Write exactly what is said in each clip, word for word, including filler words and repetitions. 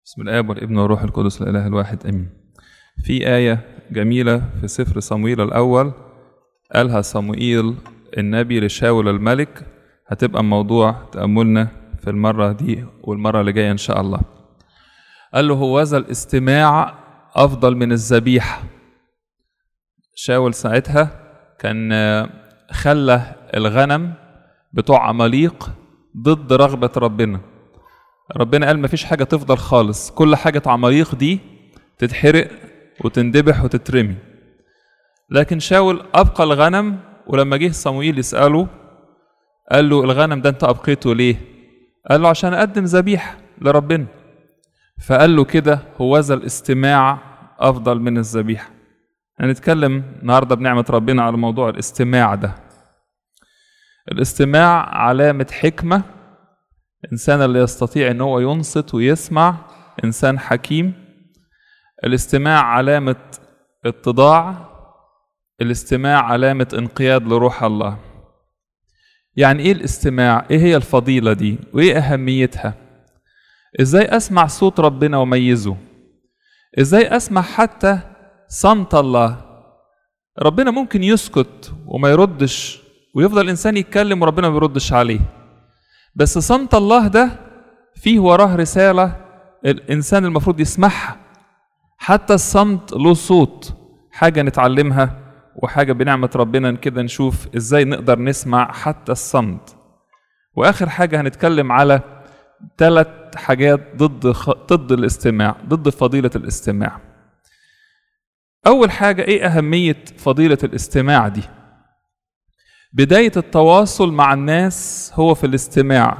بسم الآب والابن والروح القدس الإله الواحد آمين. في آية جميلة في سفر صموئيل الأول قالها صموئيل النبي لشاول الملك، هتبقى موضوع تأملنا في المرة دي والمرة اللي جاية إن شاء الله. قال له: هوذا الاستماع أفضل من الذبيحة. شاول ساعتها كان خلى الغنم بتوع عماليق ضد رغبة ربنا. ربنا قال مفيش حاجة تفضل خالص، كل حاجة عماليق دي تتحرق وتندبح وتترمي. لكن شاول أبقى الغنم، ولما جه صموئيل يسأله قال له: الغنم ده أنت أبقيته ليه؟ قال له: عشان أقدم ذبيحة لربنا. فقال له كده: هوذا الاستماع أفضل من الذبيحة. هنتكلم النهارده بنعمة ربنا على موضوع الاستماع ده. الاستماع علامة حكمة، إنسان اللي يستطيع إن هو ينصت ويسمع إنسان حكيم. الاستماع علامة اتضاع، الاستماع علامة انقياد لروح الله. يعني إيه الاستماع؟ إيه هي الفضيلة دي؟ وإيه أهميتها؟ إزاي أسمع صوت ربنا وميزه؟ إزاي أسمع حتى صمت الله؟ ربنا ممكن يسكت وما يردش ويفضل الإنسان يتكلم وربنا ما يردش عليه، بس صمت الله ده فيه وراه رسالة الإنسان المفروض يسمعها. حتى الصمت له صوت، حاجة نتعلمها وحاجة بنعمة ربنا كده نشوف إزاي نقدر نسمع حتى الصمت. وآخر حاجة هنتكلم على ثلاث حاجات ضد خ... ضد الاستماع، ضد فضيلة الاستماع. أول حاجة، إيه أهمية فضيلة الاستماع دي؟ بداية التواصل مع الناس هو في الاستماع.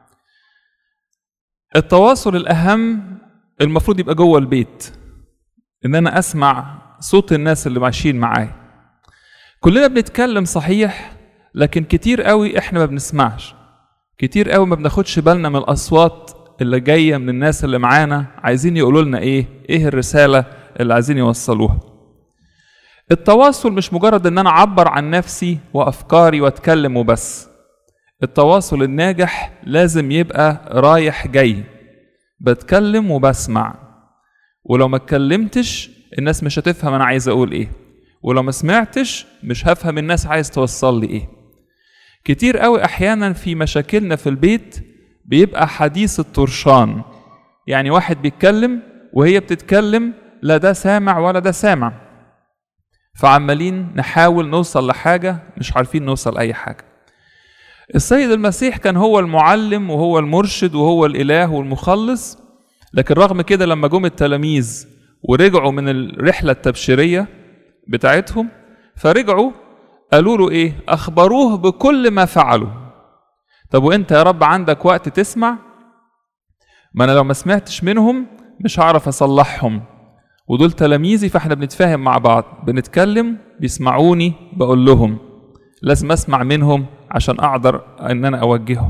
التواصل الأهم المفروض يبقى جوه البيت، إن أنا أسمع صوت الناس اللي ماشيين معايا. كلنا بنتكلم صحيح، لكن كتير قوي إحنا ما بنسمعش، كتير قوي ما بناخدش بالنا من الأصوات اللي جاية من الناس اللي معانا، عايزين يقولوا لنا إيه، إيه الرسالة اللي عايزين يوصلوها. التواصل مش مجرد ان انا اعبر عن نفسي وافكاري واتكلم وبس. التواصل الناجح لازم يبقى رايح جاي، بتكلم وبسمع. ولو ما اتكلمتش الناس مش هتفهم انا عايز اقول ايه، ولو ما سمعتش مش هفهم الناس عايز توصل لي ايه. كتير قوي احيانا في مشاكلنا في البيت بيبقى حديث الطرشان، يعني واحد بيتكلم وهي بتتكلم، لا ده سامع ولا ده سامع، فعمالين نحاول نوصل لحاجة مش عارفين نوصل أي حاجة. السيد المسيح كان هو المعلم وهو المرشد وهو الإله والمخلص، لكن رغم كده لما جم التلاميذ ورجعوا من الرحلة التبشيرية بتاعتهم، فرجعوا قالوا له إيه؟ أخبروه بكل ما فعلوا. طب وإنت يا رب عندك وقت تسمع؟ ما أنا لو ما سمعتش منهم مش هعرف أصلحهم، ودول تلاميذي، فاحنا بنتفاهم مع بعض، بنتكلم بيسمعوني، بقول لهم لازم اسمع منهم عشان اقدر ان انا اوجههم.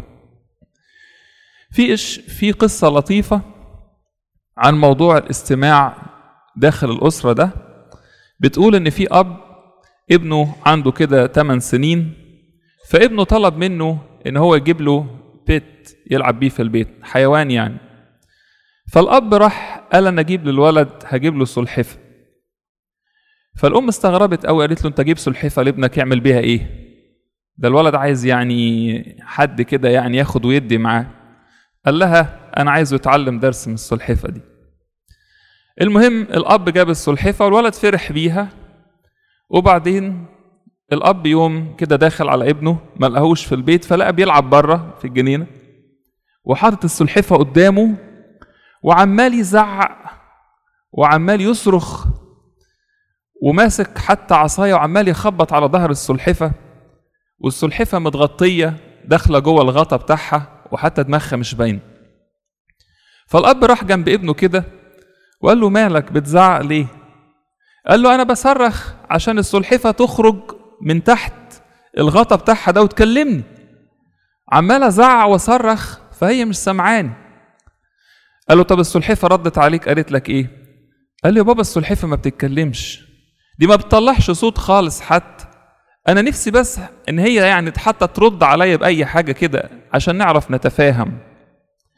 في إش في قصة لطيفة عن موضوع الاستماع داخل الأسرة ده. بتقول ان في اب ابنه عنده كده ثمان سنين، فابنه طلب منه ان هو يجيب له بيت يلعب بيه في البيت، حيوان يعني. فالأب راح قال أنا أجيب للولد هجيب له سلحفة. فالأم استغربت أوي، قالت له أنت جيب سلحفة لابنك يعمل بيها إيه؟ ده الولد عايز يعني حد كده يعني ياخد ويدي معاه. قال لها أنا عايزه يتعلم درس من السلحفة دي. المهم الأب جاب السلحفة والولد فرح بيها، وبعدين الأب يوم كده داخل على ابنه ما لقاهوش في البيت، فلقى بيلعب بره في الجنينة وحاطط السلحفة قدامه وعمال يزعق وعمال يصرخ وماسك حتى عصاية وعمال يخبط على ظهر السلحفة، والسلحفة متغطية داخلة جوه الغطا بتاعها وحتى دماغها مش باين. فالأب راح جنب ابنه كده وقال له مالك بتزعق ليه؟ قال له أنا بصرخ عشان السلحفة تخرج من تحت الغطا بتاعها ده وتكلمني، عمال أزعق وصرخ فهي مش سمعاني. قال له طب السلحفة ردت عليك قالت لك ايه؟ قال له يا بابا السلحفة ما بتتكلمش، دي ما بتطلعش صوت خالص حتى، انا نفسي بس ان هي يعني حتى ترد عليا بأي حاجة كده عشان نعرف نتفاهم.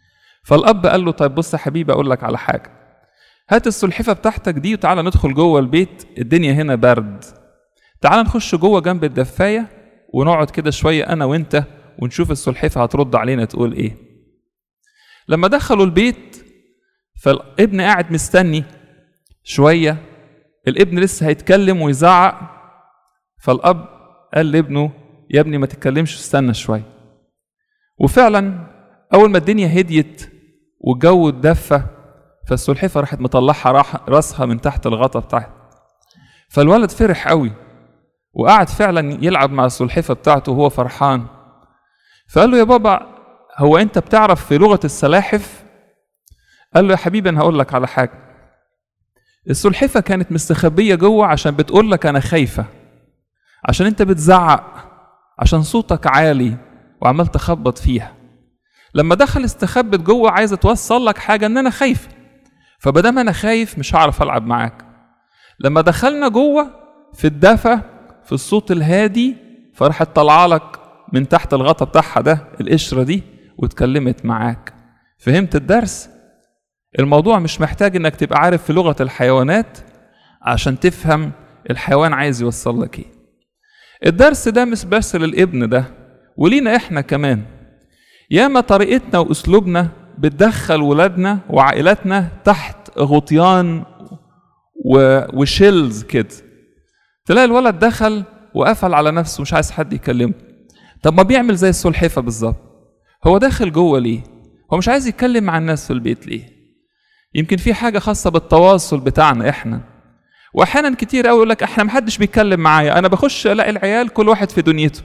فالاب قال له طيب بص يا حبيبي اقول لك على حاجه، هات السلحفه بتاعتك دي وتعالى ندخل جوه البيت، الدنيا هنا برد، تعالى نخش جوه جنب الدفايه ونقعد كده شويه انا وانت ونشوف السلحفه هترد علينا تقول ايه. لما دخلوا البيت فالابن قاعد مستني شويه، الابن لسه هيتكلم ويزعق، فالاب قال لابنه يا ابني ما تتكلمش استنى شويه. وفعلا اول ما الدنيا هديت والجو اتدفى فالسلحفه راحت مطلعها راسها من تحت الغطا بتاعها. فالولد فرح قوي وقعد فعلا يلعب مع السلحفه بتاعته وهو فرحان. فقال له يا بابا هو انت بتعرف في لغه السلاحف؟ قال له يا حبيبي انا هقول لك على حاجه، السلحفه كانت مستخبيه جوه عشان بتقول لك انا خايفه، عشان انت بتزعق، عشان صوتك عالي وعمال تخبط فيها. لما دخل استخبت جوه عايزه توصل لك حاجه ان انا خايف، فبدام انا خايف مش هعرف العب معاك. لما دخلنا جوه في الدفا في الصوت الهادي فراحت طالعه لك من تحت الغطا بتاعها ده القشره دي واتكلمت معاك. فهمت الدرس؟ الموضوع مش محتاج انك تبقى عارف في لغه الحيوانات عشان تفهم الحيوان عايز يوصل لك ايه. الدرس ده مش بس للابن ده ولينا احنا كمان. ياما طريقتنا واسلوبنا بتدخل ولادنا وعائلاتنا تحت غطيان وشيلز كده. تلاقي الولد دخل وقفل على نفسه مش عايز حد يكلمه. طب ما بيعمل زي السلحفه بالظبط. هو داخل جوه ليه؟ هو مش عايز يتكلم مع الناس في البيت ليه؟ يمكن في حاجه خاصه بالتواصل بتاعنا احنا. واحيانا كتير قوي يقول لك احنا محدش بيتكلم معايا، انا بخش الاقي العيال كل واحد في دنيته.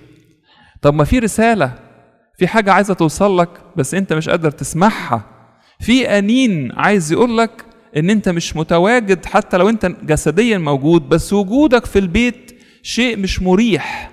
طب ما في رساله، في حاجه عايزه توصل لك بس انت مش قادر تسمعها. في انين عايز يقول لك ان انت مش متواجد حتى لو انت جسديا موجود، بس وجودك في البيت شيء مش مريح،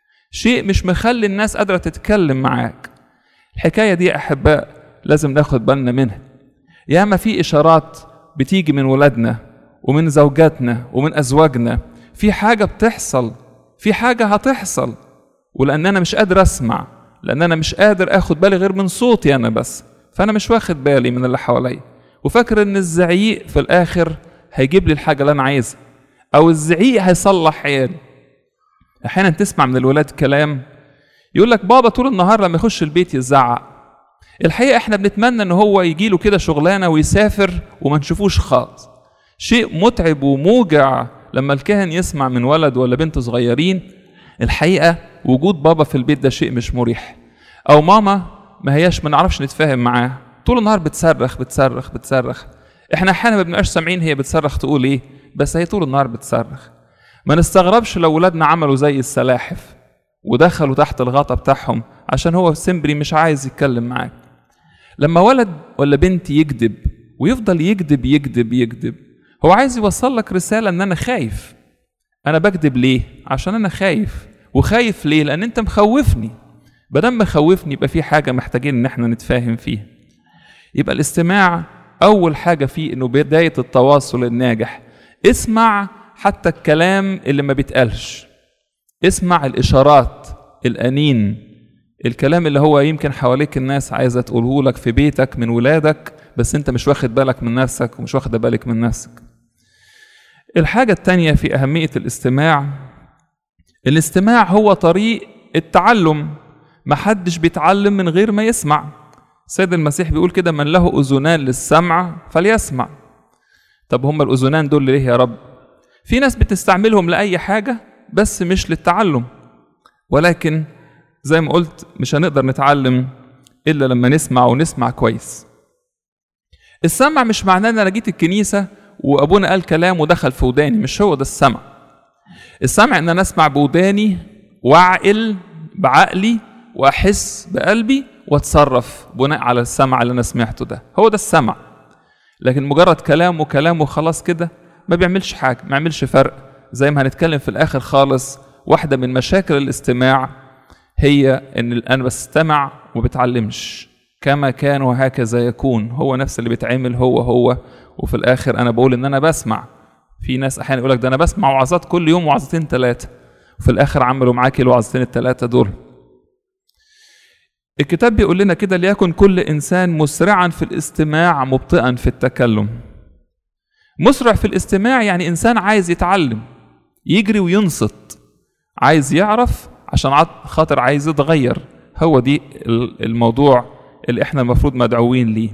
شيء مش مخلي الناس قادره تتكلم معاك. الحكايه دي احباء لازم ناخد بالنا منها. ياما في اشارات بتيجي من ولادنا ومن زوجاتنا ومن ازواجنا، في حاجه بتحصل، في حاجه هتحصل، ولان انا مش قادر اسمع، لان انا مش قادر اخد بالي غير من صوتي انا بس، فانا مش واخد بالي من اللي حواليا، وفاكر ان الزعيق في الاخر هيجيب لي الحاجه اللي انا عايزها، او الزعيق هيصلح عيالي. احيانا تسمع من الولاد كلام يقول لك بابا طول النهار لما يخش البيت يزعق. الحقيقه احنا بنتمنى ان هو يجي له كده شغلانه ويسافر وما نشوفوش خالص. شيء متعب وموجع لما الكاهن يسمع من ولد ولا بنت صغيرين الحقيقه وجود بابا في البيت ده شيء مش مريح، او ماما ما هياش ما نعرفش نتفاهم معاه، طول النهار بتصرخ بتصرخ بتصرخ. احنا احيانا ما بنبقاش سامعين هي بتصرخ تقول ايه، بس هي طول النهار بتصرخ. ما نستغربش لو ولادنا عملوا زي السلاحف ودخلوا تحت الغطا بتاعهم عشان هو سمبري مش عايز يتكلم معاك. لما ولد ولا بنت يكذب ويفضل يكذب يكذب يكذب، هو عايز يوصل لك رسالة ان انا خايف. انا بكذب ليه؟ عشان انا خايف. وخايف ليه؟ لان انت مخوفني. بدل مخوفني يبقى في حاجة محتاجين ان احنا نتفاهم فيها. يبقى الاستماع اول حاجة فيه انه بداية التواصل الناجح. اسمع حتى الكلام اللي ما بيتقالش، اسمع الاشارات، الانين، الكلام اللي هو يمكن حواليك الناس عايزة تقوله لك في بيتك من ولادك بس انت مش واخد بالك من نفسك ومش واخد بالك من نفسك. الحاجة التانية في أهمية الاستماع، الاستماع هو طريق التعلم. محدش بيتعلم من غير ما يسمع. سيد المسيح بيقول كده من له أذنان للسمع فليسمع. طب هم الأذنان دول ليه يا رب؟ في ناس بتستعملهم لأي حاجة بس مش للتعلم، ولكن زي ما قلت مش هنقدر نتعلم إلا لما نسمع ونسمع كويس. السمع مش معناه ان انا جيت الكنيسه وابونا قال كلام ودخل في وداني، مش هو ده السمع. السمع ان انا اسمع بوداني واعقل بعقلي واحس بقلبي واتصرف بناء على السمع اللي انا سمعته ده، هو ده السمع. لكن مجرد كلام وكلام وخلاص كده ما بيعملش حاجه، ما يعملش فرق. زي ما هنتكلم في الاخر خالص، واحده من مشاكل الاستماع هي ان انا بستمع وما بتعلمش. كما كان وهكذا يكون، هو نفس اللي بيتعمل هو هو، وفي الاخر انا بقول ان انا بسمع. في ناس احيانا يقول لك ده انا بسمع وعظات كل يوم وعظتين ثلاثه، وفي الاخر عملوا معاكي الوعظتين الثلاثه دول. الكتاب بيقول لنا كده: ليكن كل إنسان مسرعا في الاستماع مبطئا في التكلم. مسرع في الاستماع يعني إنسان عايز يتعلم، يجري وينصت، عايز يعرف عشان خاطر عايز يتغير. هو دي الموضوع اللي احنا المفروض مدعوين ليه.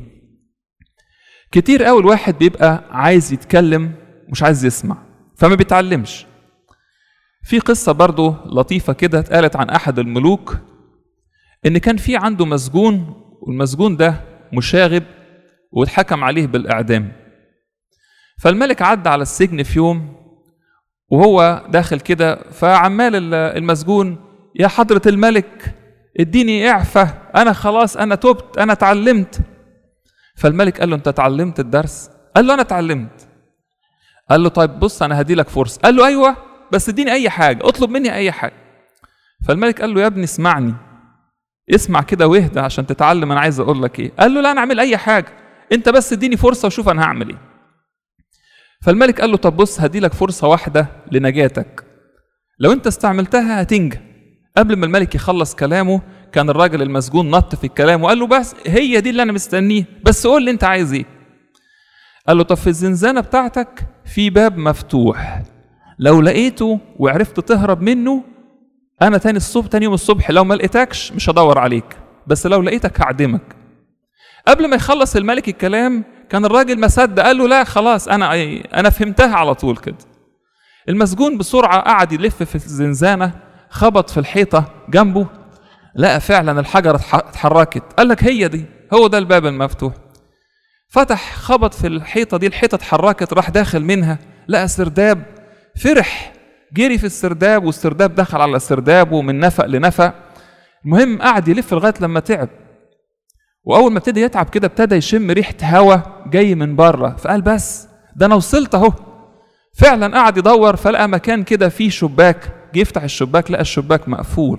كتير قوي الواحد بيبقى عايز يتكلم مش عايز يسمع، فما بيتعلمش. في قصة برضو لطيفة كده اتقالت عن أحد الملوك، إن كان في عنده مسجون، والمسجون ده مشاغب واتحكم عليه بالإعدام. فالملك عدى على السجن في يوم وهو داخل كده، فعمال المسجون: يا حضرة الملك اديني إعفة، أنا خلاص أنا تبت، أنا اتعلمت. فالملك قال له: أنت اتعلمت الدرس؟ قال له: أنا اتعلمت. قال له: طيب بص أنا هدي لك فرصة. قال له: أيوة بس اديني أي حاجة، اطلب مني أي حاجة. فالملك قال له: يا ابني اسمعني، اسمع كده واهدى عشان تتعلم أنا عايز أقول لك إيه. قال له: لا أنا أعمل أي حاجة، أنت بس اديني فرصة وشوف أنا هعمل إيه. فالملك قال له: طب بص هدي لك فرصة واحدة لنجاتك، لو أنت استعملتها هتنجى. قبل ما الملك يخلص كلامه كان الراجل المسجون نط في الكلام وقال له: بس هي دي اللي أنا مستنيه، بس قول لي أنت عايز إيه. قال له: طب في الزنزانة بتاعتك في باب مفتوح، لو لقيته وعرفت تهرب منه أنا تاني الصبح تاني يوم الصبح لو ما لقيتكش مش هدور عليك، بس لو لقيتك هعدمك. قبل ما يخلص الملك الكلام كان الراجل ما صدق، قال له: لا خلاص أنا أنا فهمتها على طول كده. المسجون بسرعة قعد يلف في الزنزانة، خبط في الحيطة جنبه، لقى فعلا الحجرة اتحركت. قال لك هي دي، هو ده الباب المفتوح. فتح خبط في الحيطة دي، الحيطة اتحركت، راح داخل منها لقى سرداب، فرح جري في السرداب والسرداب دخل على السرداب ومن نفق لنفق. المهم قعد يلف لغاية لما تعب، وأول ما ابتدى يتعب كده ابتدى يشم ريحة هواء جاي من بره، فقال بس ده أنا وصلت أهو. فعلا قعد يدور فلقى مكان كده فيه شباك، جه يفتح الشباك لقى الشباك مقفول.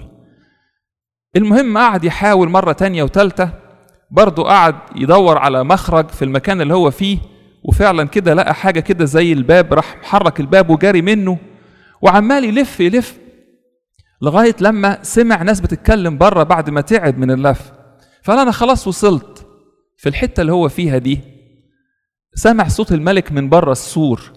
المهم قعد يحاول مرة تانية وتالتة، برضه قعد يدور على مخرج في المكان اللي هو فيه، وفعلا كده لقى حاجة كده زي الباب، راح محرك الباب وجاري منه وعمال يلف يلف لغاية لما سمع ناس بتتكلم بره بعد ما تعب من اللف. فقال أنا خلاص وصلت. في الحتة اللي هو فيها دي سمع صوت الملك من بره السور،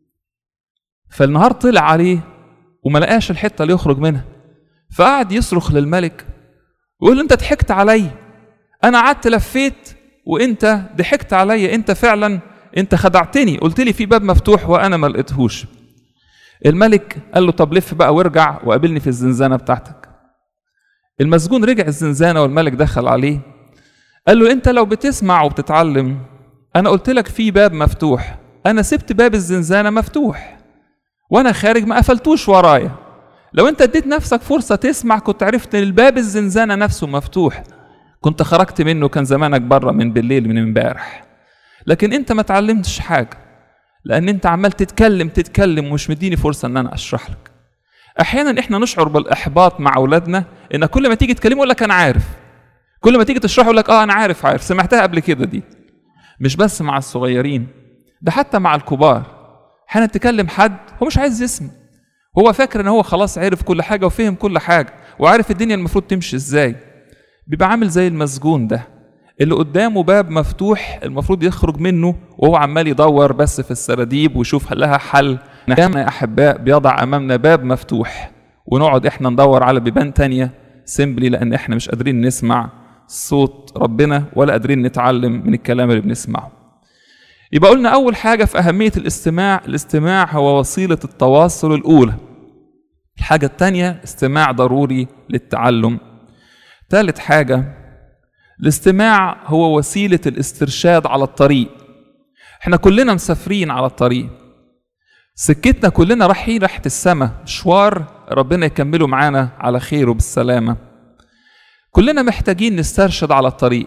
فالنهار طلع عليه وما لقاش الحتة اللي يخرج منها، فقعد يصرخ للملك ويقول له: أنت ضحكت علي، أنا قعدت لفيت وأنت ضحكت علي، أنت فعلا أنت خدعتني، قلت لي في باب مفتوح وأنا ما لقيتهوش. الملك قال له: طب لف بقى وارجع وقابلني في الزنزانة بتاعتك. المسجون رجع الزنزانة والملك دخل عليه، قال له: أنت لو بتسمع وبتتعلم أنا قلت لك في باب مفتوح، أنا سبت باب الزنزانة مفتوح وأنا خارج ما قفلتوش ورايا، لو أنت اديت نفسك فرصة تسمع كنت عرفت إن الباب الزنزانة نفسه مفتوح، كنت خرجت منه كان زمانك بره من بالليل من امبارح. لكن أنت ما تعلمتش حاجة، لأن أنت عمال تتكلم تتكلم ومش مديني فرصة أن أنا أشرح لك. أحيانا إحنا نشعر بالإحباط مع أولادنا، إن كل ما تيجي تكلمه يقول لك أنا عارف، كل ما تيجي تشرحه يقول لك آه أنا عارف عارف سمعتها قبل كده. دي مش بس مع الصغيرين، ده حتى مع الكبار. أحيانا تكلم حد هو مش عايز يسمع، هو فاكر إن هو خلاص عارف كل حاجة وفهم كل حاجة وعارف الدنيا المفروض تمشي إزاي. بيبقى عامل زي المسجون ده اللي قدامه باب مفتوح المفروض يخرج منه وهو عمال يدور بس في السراديب ويشوف لها حل. نحن يا أحباء بيضع أمامنا باب مفتوح ونقعد إحنا ندور على بيبان تانية سيمبلي، لأن إحنا مش قادرين نسمع صوت ربنا ولا قادرين نتعلم من الكلام اللي بنسمعه. يبقى قلنا أول حاجة في أهمية الاستماع، الاستماع هو وسيلة التواصل الأولى. الحاجة التانية استماع ضروري للتعلم. ثالث حاجة الاستماع هو وسيلة الاسترشاد على الطريق. احنا كلنا مسافرين على الطريق، سكتنا كلنا رايحين راحة السماء، مشوار ربنا يكمله معانا على خير وبالسلامة. كلنا محتاجين نسترشد على الطريق،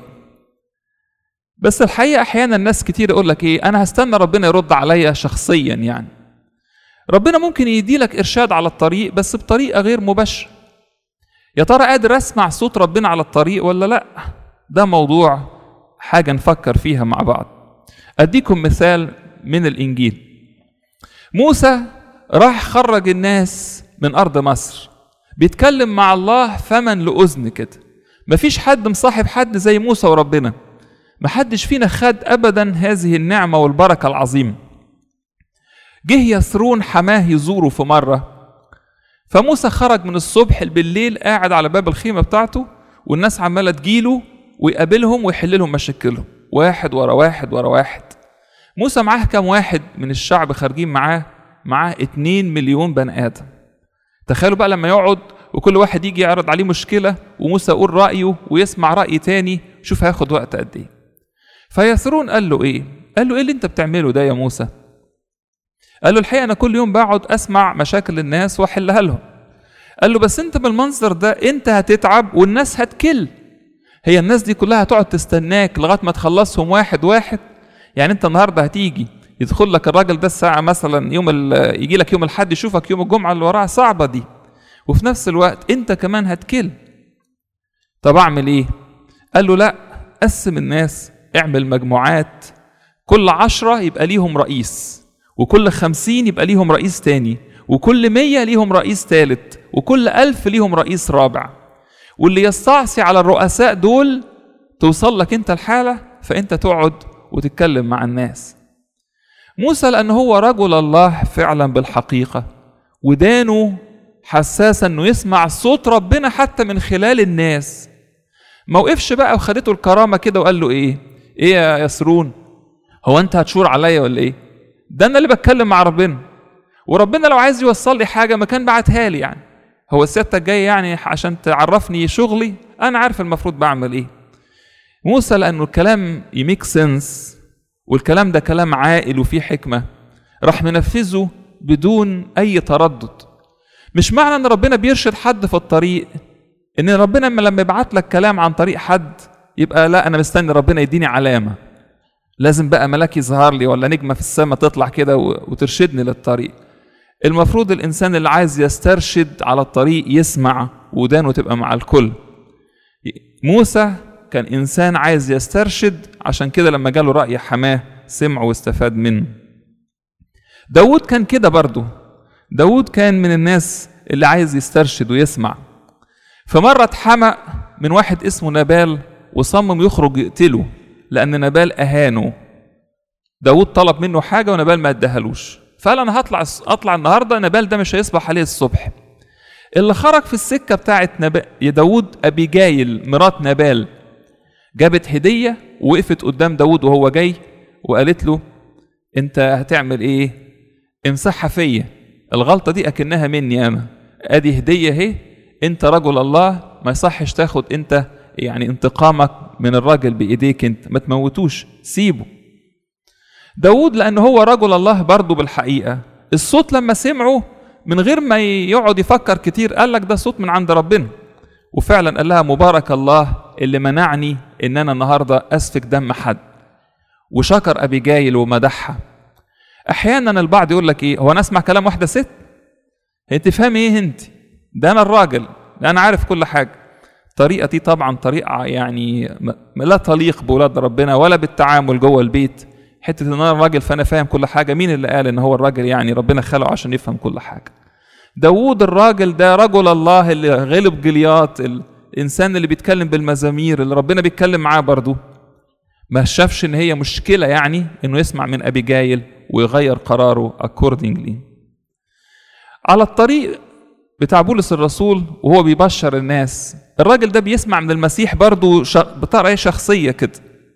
بس الحقيقة أحيانا الناس كتير يقول لك إيه، أنا هستنى ربنا يرد عليا شخصيا. يعني ربنا ممكن يدي لك إرشاد على الطريق بس بطريقة غير مباشرة. يا ترى قادر أسمع صوت ربنا على الطريق ولا لأ؟ ده موضوع حاجة نفكر فيها مع بعض. أديكم مثال من الإنجيل. موسى راح خرج الناس من أرض مصر، بيتكلم مع الله فمن لأذن كده. مفيش حد مصاحب حد زي موسى وربنا، محدش فينا خد أبدا هذه النعمة والبركة العظيمة. جه يثرون حماه يزوره في مرة، فموسى خرج من الصبح بالليل قاعد على باب الخيمة بتاعته، والناس عمالة تجيله ويقابلهم ويحل لهم مشاكلهم واحد ورا واحد ورا واحد. موسى معاه كام واحد من الشعب خارجين معاه؟ معاه اتنين مليون بني آدم. تخيلوا بقى لما يقعد وكل واحد يجي يعرض عليه مشكلة وموسى يقول رأيه ويسمع رأي تاني، شوف هياخد وقت قد ايه. فيثرون قال له ايه؟ قال له ايه اللي انت بتعمله ده يا موسى؟ قال له الحقيقة انا كل يوم بقعد اسمع مشاكل الناس واحلها لهم. قال له بس انت بالمنظر ده انت هتتعب والناس هتكل. هي الناس دي كلها هتقعد تستناك لغاية ما تخلصهم واحد واحد؟ يعني انت النهاردة هتيجي يدخل لك الراجل ده الساعة مثلا يوم يجي لك يوم الحد يشوفك يوم الجمعة اللي وراها، صعبة دي، وفي نفس الوقت انت كمان هتكل. طب اعمل ايه؟ قال له لا، قسم الناس، اعمل مجموعات، كل عشرة يبقى ليهم رئيس، وكل خمسين يبقى ليهم رئيس تاني، وكل مية ليهم رئيس تالت، وكل ألف ليهم رئيس رابع. واللي يستعصي على الرؤساء دول توصل لك انت الحالة، فانت تقعد وتتكلم مع الناس. موسى لأن هو رجل الله فعلا بالحقيقة، ودانه حساسة انه يسمع صوت ربنا حتى من خلال الناس، ما وقفش بقى وخدته الكرامة كده وقال له ايه ايه يا يسرون، هو انت هتشور عليا ولا ايه؟ ده انا اللي بتكلم مع ربنا، وربنا لو عايز يوصل لي حاجة ما كان بعتها لي. يعني هو سيادتك جاي يعني عشان تعرفني شغلي؟ انا عارف المفروض بعمل ايه. موسى لانه الكلام يميك سنس، والكلام ده كلام عاقل وفيه حكمة، راح منفذه بدون اي تردد. مش معنى ان ربنا بيرشد حد في الطريق ان ربنا لما يبعت لك كلام عن طريق حد يبقى لا انا مستني ربنا يديني علامة، لازم بقى ملاك يظهر لي ولا نجمة في السماء تطلع كده وترشدني للطريق. المفروض الانسان اللي عايز يسترشد على الطريق يسمع ودانه تبقى مع الكل. موسى كان انسان عايز يسترشد، عشان كده لما جاله رأي حماه سمع واستفاد منه. داود كان كده برضه، داود كان من الناس اللي عايز يسترشد ويسمع. فمرة اتحمق من واحد اسمه نبال وصمم يخرج يقتله لأن نبال أهانه. داود طلب منه حاجة ونبال ما ادهالوش، فقال أنا هطلع أطلع النهاردة، نبال ده مش هيصبح عليه الصبح. اللي خرج في السكة بتاعت نبال يا داود أبيجايل مرات نبال جابت هدية ووقفت قدام داود وهو جاي وقالت له أنت هتعمل إيه؟ امسحها فيا، الغلطة دي أكنها مني أنا، أدي هدية اهي، أنت رجل الله ما يصحش تاخد أنت يعني انتقامك من الراجل بإيديك، أنت ما تموتوش، سيبه. داود لأنه هو رجل الله برضه بالحقيقة، الصوت لما سمعه من غير ما يقعد يفكر كتير قال لك ده صوت من عند ربنا، وفعلا قال لها مبارك الله اللي منعني إن أنا النهاردة أسفك دم حد، وشكر أبيجايل ومدحها. أحيانا البعض يقول لك إيه، هو أنا أسمع كلام واحدة ست؟ أنت فاهم إيه أنت؟ ده أنا الراجل، ده أنا عارف كل حاجة. الطريقة دي طبعا طريقة يعني لا تليق بولاد ربنا ولا بالتعامل جوه البيت. حتة إن أنا الراجل فأنا فاهم كل حاجة، مين اللي قال إن هو الراجل يعني ربنا خلقه عشان يفهم كل حاجة؟ داود الراجل ده رجل الله اللي غلب جليات، الإنسان اللي بيتكلم بالمزامير اللي ربنا بيتكلم معاه برضو، ما شافش إن هي مشكلة يعني إنه يسمع من أبيجايل ويغير قراره accordingly. على الطريق بتاع بولس الرسول وهو بيبشر الناس، الراجل ده بيسمع من المسيح برضو بطريقة شخصية كده،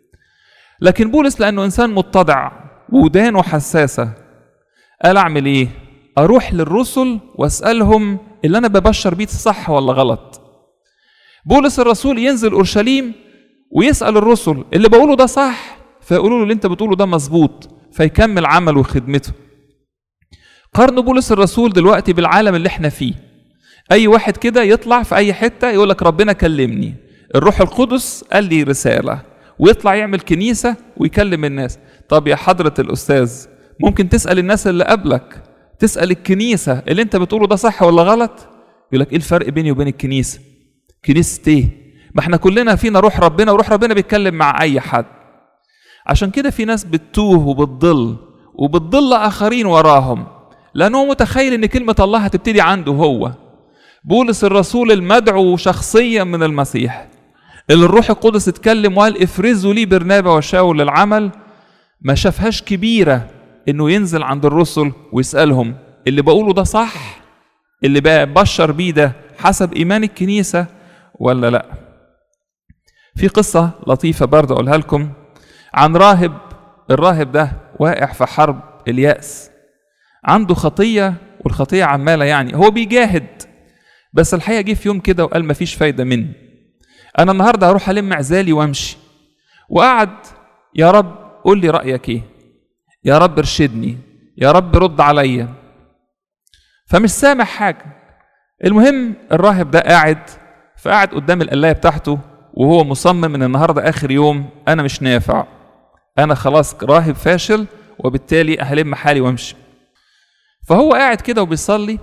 لكن بولس لأنه إنسان متضع ودانه حساسة قال أعمل إيه؟ أروح للرسل وأسألهم اللي أنا ببشر بيه صح ولا غلط. بولس الرسول ينزل أورشليم ويسأل الرسل اللي بقوله ده صح، فيقولوا له اللي أنت بتقوله ده مظبوط، فيكمل عمله وخدمته. قارنوا بولس الرسول دلوقتي بالعالم اللي احنا فيه، أي واحد كده يطلع في أي حتة يقول لك ربنا كلمني، الروح القدس قال لي رسالة، ويطلع يعمل كنيسة ويكلم الناس. طب يا حضرة الأستاذ ممكن تسأل الناس اللي قبلك، تسأل الكنيسة اللي انت بتقوله ده صح ولا غلط؟ يقول لك ايه الفرق بيني وبين الكنيسة؟ كنيسة ايه؟ ما احنا كلنا فينا روح ربنا، وروح ربنا بيتكلم مع اي حد. عشان كده في ناس بتتوه وبتضل وبتضل آخرين وراهم، لأنه متخيل ان كلمة الله هتبتدي عنده هو. بولس الرسول المدعو شخصيا من المسيح اللي الروح القدس اتكلم وقال افرزوا لي برنابا وشاول للعمل، ما شافهاش كبيرة انه ينزل عند الرسل ويسألهم اللي بقوله ده صح؟ اللي ببشر بيه ده حسب ايمان الكنيسة ولا لا؟ في قصة لطيفة برضه اقولها لكم عن راهب. الراهب ده واقع في حرب اليأس، عنده خطية والخطية عمالة، يعني هو بيجاهد، بس الحقيقة جه في يوم كده وقال مفيش فايدة مني، أنا النهاردة هروح ألم عزالي وأمشي. وقعد يا رب قول لي رأيك إيه، يا رب ارشدني، يا رب رد عليا، فمش سامع حاجة. المهم الراهب ده قاعد فقاعد قدام القلاية بتاعته وهو مصمم من النهاردة آخر يوم أنا مش نافع، أنا خلاص راهب فاشل وبالتالي أهلم حالي وأمشي. فهو قاعد كده وبيصلي،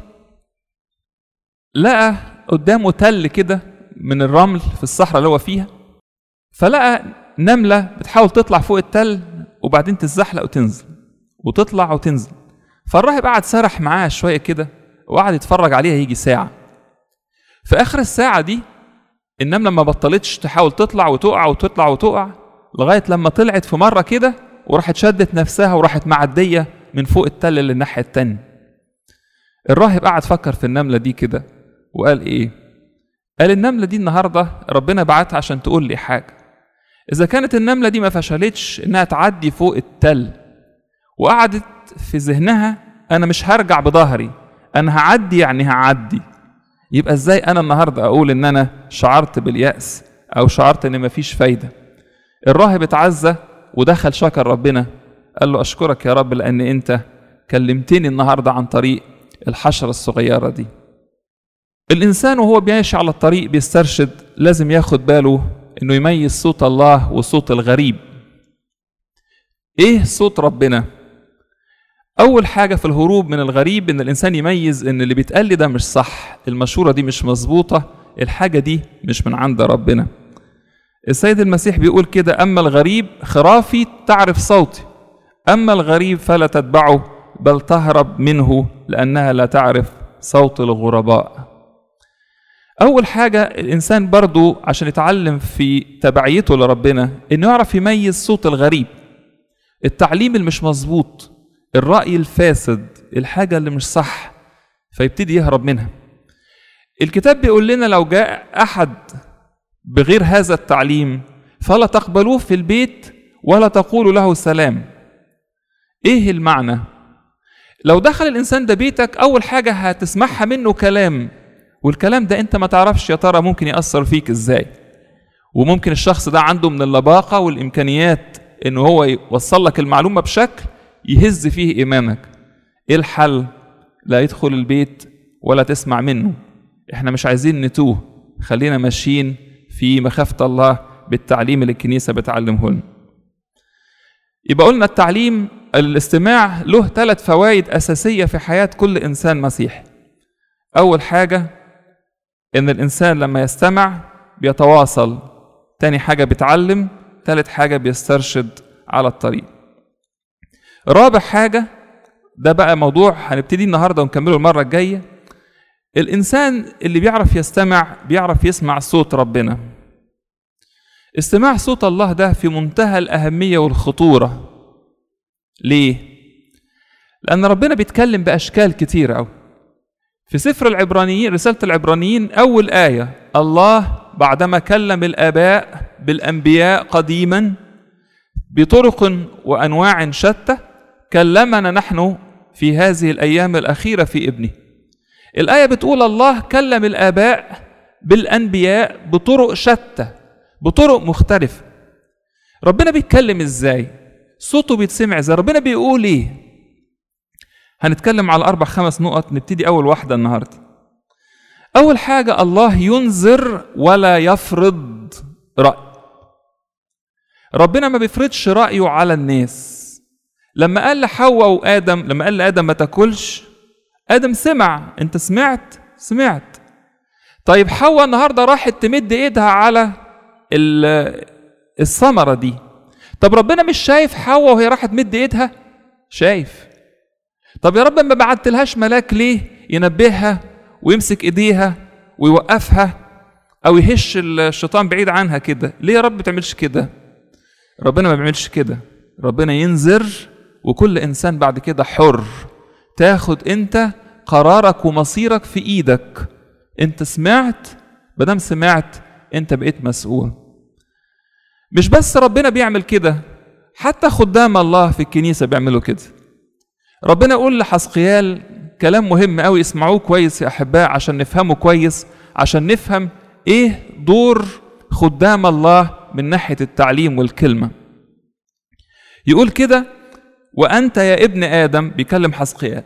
لقى قدامه تل كده من الرمل في الصحراء اللي هو فيها، فلقى نملة بتحاول تطلع فوق التل وبعدين تتزحلق وتنزل وتطلع وتنزل. فالراهب قعد سرح معاه شوية كده وقعد يتفرج عليها يجي ساعة. في آخر الساعة دي النملة ما بطلتش تحاول تطلع وتقع وتطلع وتقع لغاية لما طلعت في مرة كده وراحت شدت نفسها وراحت معدية من فوق التل اللي الناحية التانية. الراهب قعد فكر في النملة دي كده وقال ايه؟ قال النملة دي النهاردة ربنا بعتها عشان تقول لي حاجة. إذا كانت النملة دي ما فشلتش إنها تعدي فوق التل وقعدت في ذهنها أنا مش هرجع بظهري، أنا هعدي يعني هعدي، يبقى إزاي أنا النهاردة أقول إن أنا شعرت باليأس أو شعرت إن مفيش فايدة؟ الراهب اتعزى ودخل شكر ربنا، قال له أشكرك يا رب لأن أنت كلمتني النهاردة عن طريق الحشرة الصغيرة دي. الإنسان وهو بيمشي على الطريق بيسترشد لازم ياخد باله إنه يميز صوت الله وصوت الغريب. إيه صوت ربنا؟ أول حاجة في الهروب من الغريب إن الإنسان يميز إن اللي بيتقال لي ده مش صح، المشورة دي مش مظبوطة، الحاجة دي مش من عند ربنا. السيد المسيح بيقول كده أما الغريب خرافي تعرف صوتي، أما الغريب فلا تتبعه بل تهرب منه لأنها لا تعرف صوت الغرباء. أول حاجة الإنسان برضو عشان يتعلم في تبعيته لربنا إنه يعرف يميز صوت الغريب، التعليم اللي مش مظبوط، الرأي الفاسد، الحاجة اللي مش صح، فيبتدي يهرب منها. الكتاب بيقول لنا لو جاء أحد بغير هذا التعليم فلا تقبلوه في البيت ولا تقولوا له سلام. إيه المعنى؟ لو دخل الإنسان ده بيتك أول حاجة هتسمعها منه كلام، والكلام ده أنت ما تعرفش يا ترى ممكن يأثر فيك إزاي، وممكن الشخص ده عنده من اللباقة والإمكانيات إنه هو يوصل لك المعلومة بشكل يهز فيه إيمانك. إيه الحل؟ لا يدخل البيت ولا تسمع منه. إحنا مش عايزين نتوه، خلينا ماشيين في مخافة الله بالتعليم اللي الكنيسة بتعلمه لنا. يبقى قلنا التعليم الاستماع له ثلاث فوائد أساسية في حياة كل إنسان مسيحي. أول حاجة إن الإنسان لما يستمع بيتواصل، تاني حاجة بيتعلم، ثالث حاجة بيسترشد على الطريق. رابع حاجة ده بقى موضوع هنبتدي النهاردة ونكمله المرة الجاية، الإنسان اللي بيعرف يستمع بيعرف يسمع صوت ربنا. استماع صوت الله ده في منتهى الأهمية والخطورة. ليه؟ لأن ربنا بيتكلم بأشكال كتيرة أوي. في سفر العبرانيين، رسالة العبرانيين، أول آية الله بعدما كلم الآباء بالأنبياء قديما بطرق وأنواع شتى كلمنا نحن في هذه الأيام الأخيرة في ابنه. الآية بتقول الله كلم الآباء بالأنبياء بطرق شتى، بطرق مختلفة. ربنا بيتكلم إزاي؟ صوته بيتسمع إزاي؟ ربنا بيقول إيه؟ هنتكلم على أربع خمس نقط. نبتدي أول واحدة النهاردة. أول حاجة الله ينذر ولا يفرض رأي. ربنا ما بيفرضش رأيه على الناس. لما قال لحواء وآدم، لما قال لآدم ما تاكلش، آدم سمع. أنت سمعت؟ سمعت. طيب حواء النهاردة راحت تمد إيدها على الثمرة دي. طب ربنا مش شايف حواء وهي راحت تمد إيدها؟ شايف. طب يا رب ما بعتلهاش ملاك ليه ينبهها ويمسك إيديها ويوقفها؟ او يهش الشيطان بعيد عنها كده. ليه يا رب بتعملش كده؟ ربنا ما بيعملش كده، ربنا ينذر وكل انسان بعد كده حر، تاخد انت قرارك ومصيرك في ايدك. انت سمعت، بدام سمعت انت بقيت مسؤول. مش بس ربنا بيعمل كده، حتى خدام الله في الكنيسة بيعملوا كده. ربنا يقول لحزقيال كلام مهم قوي، اسمعوه كويس يا أحباء عشان نفهمه كويس، عشان نفهم ايه دور خدام الله من ناحية التعليم والكلمة. يقول كده: وأنت يا ابن آدم، بيكلم حزقيال،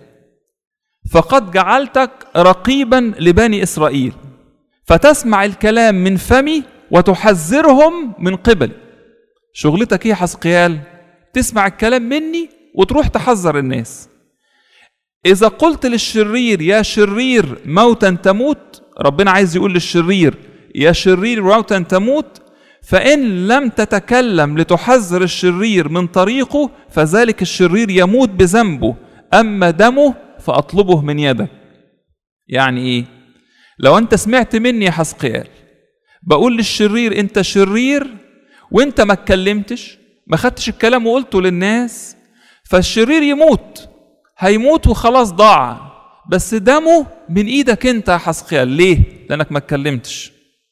فقد جعلتك رقيبا لبني إسرائيل، فتسمع الكلام من فمي وتحذرهم من قبلي. شغلتك ايه يا حزقيال؟ تسمع الكلام مني وتروح تحذر الناس. إذا قلت للشرير يا شرير موتا تموت، ربنا عايز يقول للشرير يا شرير موتا تموت، فإن لم تتكلم لتحذر الشرير من طريقه فذلك الشرير يموت بذنبه، أما دمه فأطلبه من يدك. يعني إيه؟ لو أنت سمعت مني يا حزقيال بقول للشرير أنت شرير، وأنت ما اتكلمتش، ما خدتش الكلام وقلته للناس، فالشرير يموت، هيموت وخلاص ضاع، بس دمه من إيدك أنت يا حزقيال. ليه؟ لأنك ما اتكلمتش.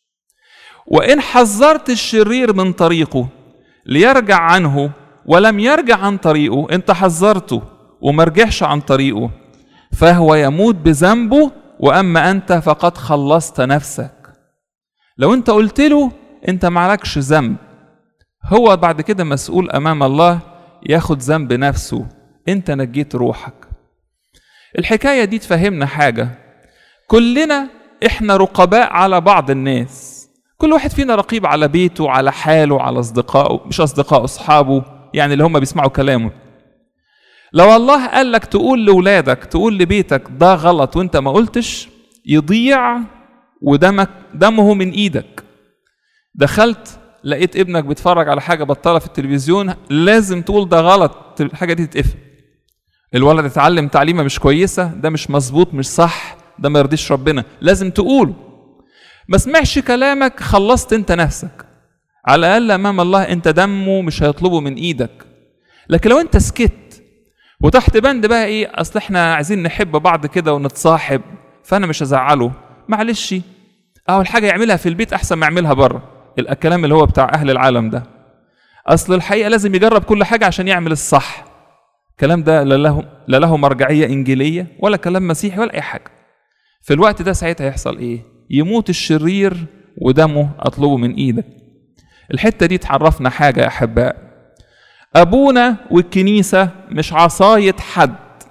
وإن حذرت الشرير من طريقه ليرجع عنه ولم يرجع عن طريقه، أنت حذرته وما رجعش عن طريقه، فهو يموت بذنبه، وأما أنت فقد خلصت نفسك. لو أنت قلت له أنت معلكش ذنب، هو بعد كده مسؤول أمام الله ياخد ذنب نفسه، أنت نجيت روحك. الحكاية دي تفهمنا حاجة، كلنا إحنا رقباء على بعض الناس، كل واحد فينا رقيب على بيته، على حاله، على أصدقائه، مش أصدقائه، أصحابه، يعني اللي هم بيسمعوا كلامه. لو الله قال لك تقول لأولادك، تقول لبيتك ده غلط وانت ما قلتش، يضيع ودمك دمه من ايدك. دخلت لقيت ابنك بيتفرج على حاجة بطالة في التلفزيون، لازم تقول ده غلط، الحاجة دي تتقفل. الولد اتعلم تعليمة مش كويسة، ده مش مظبوط، مش صح، ده ما يرضيش ربنا، لازم تقوله. ما سمعش كلامك، خلصت انت نفسك. على الأقل أمام الله انت دمه مش هيطلبه من ايدك. لكن لو انت سكت وتحت بند بقى ايه، اصل احنا عايزين نحب بعض كده ونتصاحب، فانا مش هزعله، معلش اول حاجه يعملها في البيت احسن ما يعملها بره، الكلام اللي هو بتاع اهل العالم ده. اصل الحقيقه لازم يجرب كل حاجه عشان يعمل الصح. الكلام ده لا له لا له مرجعيه انجيليه ولا كلام مسيحي ولا اي حاجه. في الوقت ده ساعتها يحصل ايه؟ يموت الشرير ودمه اطلبه من ايدك. الحته دي تعرفنا حاجه يا احباء، أبونا والكنيسة مش عصاية حد.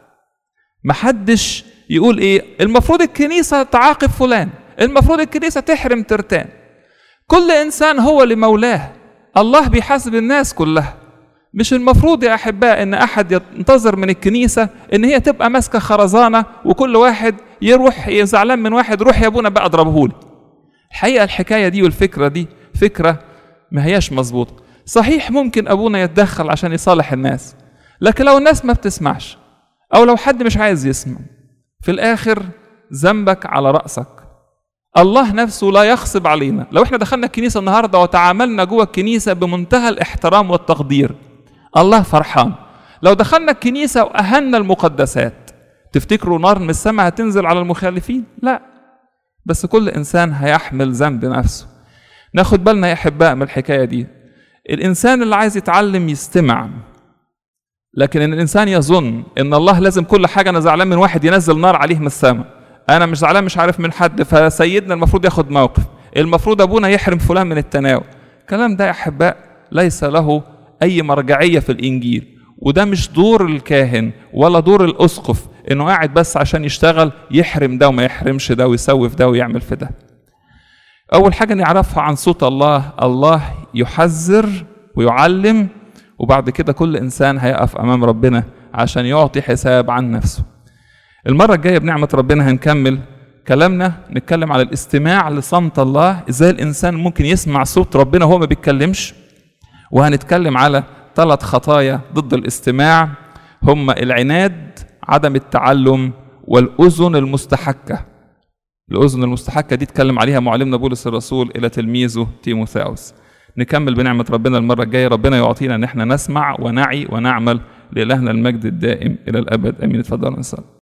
محدش يقول إيه المفروض الكنيسة تعاقب فلان، المفروض الكنيسة تحرم ترتان. كل إنسان هو لمولاه، الله بيحاسب الناس كلها. مش المفروض يا أحباء إن أحد ينتظر من الكنيسة إن هي تبقى ماسكة خرزانة وكل واحد يروح يزعلان من واحد، روح يا أبونا بقى اضربهولي. الحقيقة الحكاية دي والفكرة دي فكرة ما هياش مظبوطة. صحيح ممكن أبونا يتدخل عشان يصالح الناس، لكن لو الناس ما بتسمعش أو لو حد مش عايز يسمع، في الآخر ذنبك على رأسك. الله نفسه لا يغصب علينا. لو احنا دخلنا الكنيسة النهاردة وتعاملنا جوه الكنيسة بمنتهى الاحترام والتقدير، الله فرحان. لو دخلنا الكنيسة وأهلنا المقدسات، تفتكروا نار من السماء هتنزل على المخالفين؟ لا، بس كل إنسان هيحمل ذنب نفسه. ناخد بالنا يا أحباء من الحكاية دي. الإنسان اللي عايز يتعلم يستمع، لكن إن الإنسان يظن إن الله لازم كل حاجة، أنا زعلان من واحد ينزل نار عليه من السماء، أنا مش زعلان مش عارف من حد فسيدنا المفروض ياخد موقف، المفروض أبونا يحرم فلان من التناول. الكلام ده يا أحباء ليس له أي مرجعية في الإنجيل، وده مش دور الكاهن ولا دور الأسقف إنه قاعد بس عشان يشتغل يحرم ده وما يحرمش ده ويسوي في ده ويعمل في ده. أول حاجة نعرفها عن صوت الله، الله يحذر ويعلم، وبعد كده كل إنسان هيقف أمام ربنا عشان يعطي حساب عن نفسه. المرة الجاية بنعمة ربنا هنكمل كلامنا، نتكلم على الاستماع لصمت الله، إزاي الإنسان ممكن يسمع صوت ربنا وهو ما بيتكلمش. وهنتكلم على ثلاث خطايا ضد الاستماع، هم العناد، عدم التعلم، والأذن المستحكة. الأذن المستحكة دي اتكلم عليها معلمنا بولس الرسول إلى تلميذه تيموثاوس. نكمل بنعمة ربنا المرة الجاية، ربنا يعطينا إن احنا نسمع ونعي ونعمل. لإلهنا المجد الدائم إلى الأبد، آمين. اتفضلوا نصلي.